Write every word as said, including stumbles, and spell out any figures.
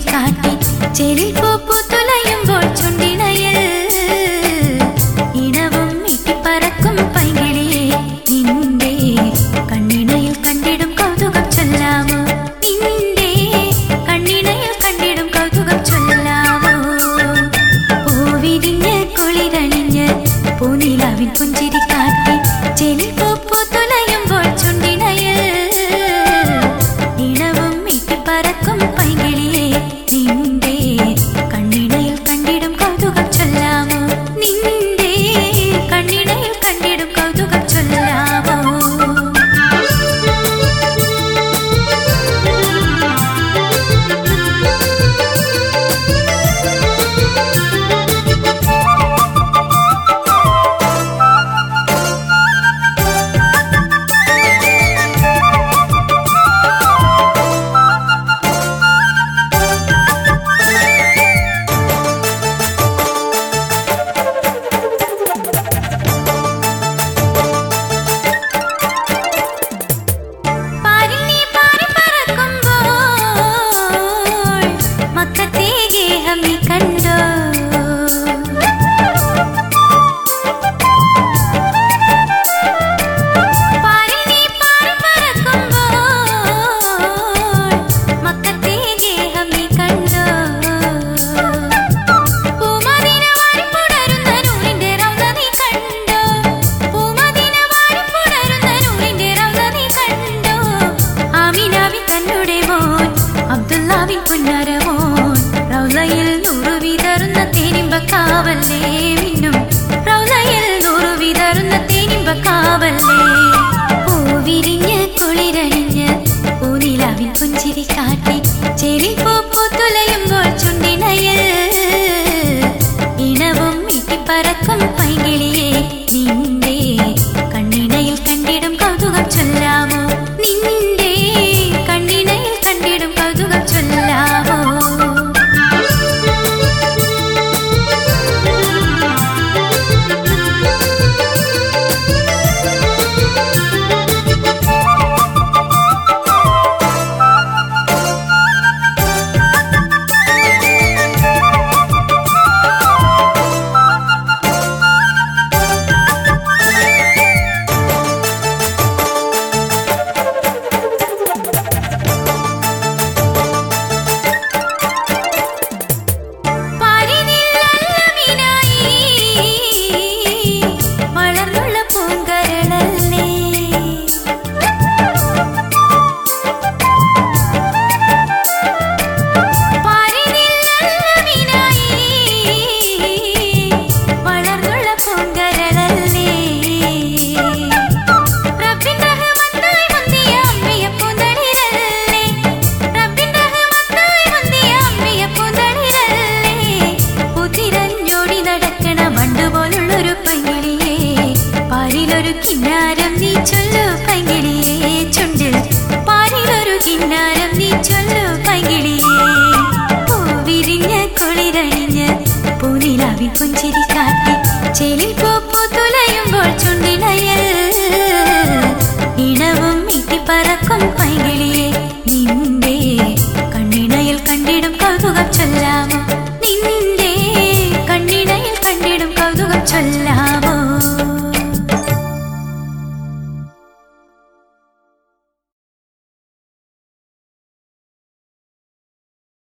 കാട്ടി ചേലിൽ പൂപ്പു തുലയുമ്പോൾ ചുണ്ടിണയിൽ ഇണവും ഇട്ടിപ്പറക്കും പൈങ്കിളിയെ നിന്റെ കണ്ണിണയിൽ കണ്ടിടും കൗതുകം ചൊല്ലാമോ നിന്റെ കണ്ണിണയിൽ കണ്ടിടും കൗതുകം ചൊല്ലാമോ പൂവിരിഞ്ഞ് കുളിരണിഞ്ഞ് പൂനിലാവിൻ പുഞ്ചിരി കാട്ടി ചേലിൽ പൂപ്പു തുലയുമ്പോൾ ചുണ്ടിണയിൽ ഇണവും ഇട്ടിപ്പറക്കും പൈങ്കിളിയെ നിന്റെ കണ്ണിണയിൽ കണ്ടിടും കൗതുകം ചൊല്ലാമോ നിന്റെ കണ്ണിണയിൽ കണ്ടിടും കൗതുകം ചൊല്ലാമോ പൂവിരിഞ്ഞ് കുളിരണിഞ്ഞ് പൂനിലാവിൻ പുഞ്ചിരി കാട്ടി ചേലിൽ പൂപ്പു തുലയുമ്പോൾ ചുണ്ടിണയിൽ ഇണവും ഇട്ടിപ്പറക്കും പൈങ്കിളിയെ നിന്റെ കണ്ണിണയിൽ കണ്ടിടും കൗതുകം ചൊല്ലാമോ നിന്റെ കണ്ണിണയിൽ കണ്ടിടും കൗതുകം ചൊല്ലാമോ കിന്നാരം നീ ചൊല്ലു പൈങ്കിളിയേ ചുണ്ടിൽ പാരിലൊരു കിന്നാരം നീ ചൊല്ലു പൈങ്കിളിയേ പൂവിരിഞ്ഞ് കുളിരണിഞ്ഞ് പൂനിലാവിൻ പുഞ്ചിരി കാട്ടി ചേലിൽ പൂപ്പു തുലയുമ്പോൾ ചുണ്ടിണയിൽ ഇണവും ഇട്ടിപ്പറക്കും പൈങ്കിളിയെ നിന്റെ കണ്ണിണയിൽ കണ്ടിടും കൗതുകം ചൊല്ലാമോ നിന്റെ കണ്ണിണയിൽ കണ്ടിടും കൗതുകം ചൊല്ലാമോ